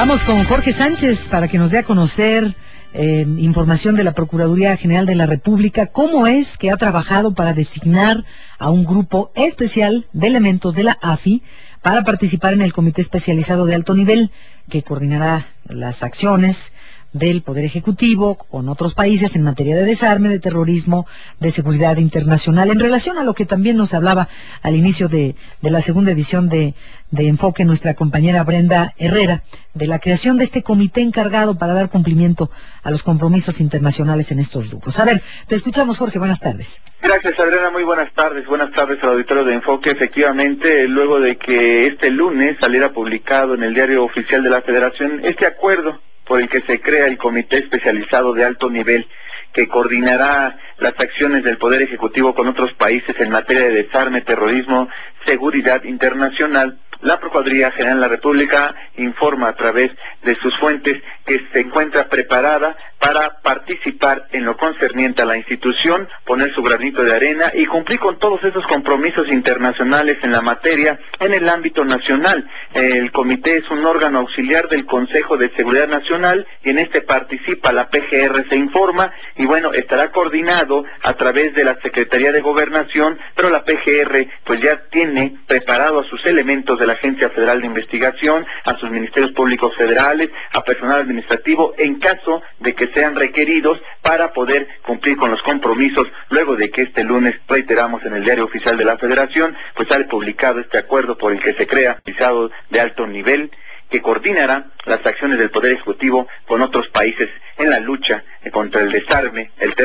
Vamos con Jorge Sánchez para que nos dé a conocer información de la Procuraduría General de la República, cómo es que ha trabajado para designar a un grupo especial de elementos de la AFI para participar en el Comité Especializado de Alto Nivel, que coordinará las acciones del Poder Ejecutivo con otros países en materia de desarme, de terrorismo, de seguridad internacional, en relación a lo que también nos hablaba al inicio de la segunda edición de Enfoque nuestra compañera Brenda Herrera, de la creación de este comité encargado para dar cumplimiento a los compromisos internacionales en estos rubros. A ver, te escuchamos, Jorge, buenas tardes. Gracias, Adriana, muy buenas tardes al auditorio de Enfoque. Efectivamente, luego de que este lunes saliera publicado en el Diario Oficial de la Federación este acuerdo por el que se crea el Comité Especializado de Alto Nivel, que coordinará las acciones del Poder Ejecutivo con otros países en materia de desarme, terrorismo, seguridad internacional, la Procuraduría General de la República informa a través de sus fuentes que se encuentra preparada para participar en lo concerniente a la institución, poner su granito de arena y cumplir con todos esos compromisos internacionales en la materia en el ámbito nacional. El comité es un órgano auxiliar del Consejo de Seguridad Nacional y en este participa la PGR, se informa, y bueno, estará coordinado a través de la Secretaría de Gobernación, pero la PGR pues ya tiene preparado a sus elementos de la Agencia Federal de Investigación, a sus ministerios públicos federales, a personal administrativo, en caso de que sean requeridos para poder cumplir con los compromisos, luego de que este lunes, reiteramos, en el Diario Oficial de la Federación, pues sale publicado este acuerdo por el que se crea el Especializado de Alto Nivel, que coordinará las acciones del Poder Ejecutivo con otros países en la lucha contra el desarme, el terrorismo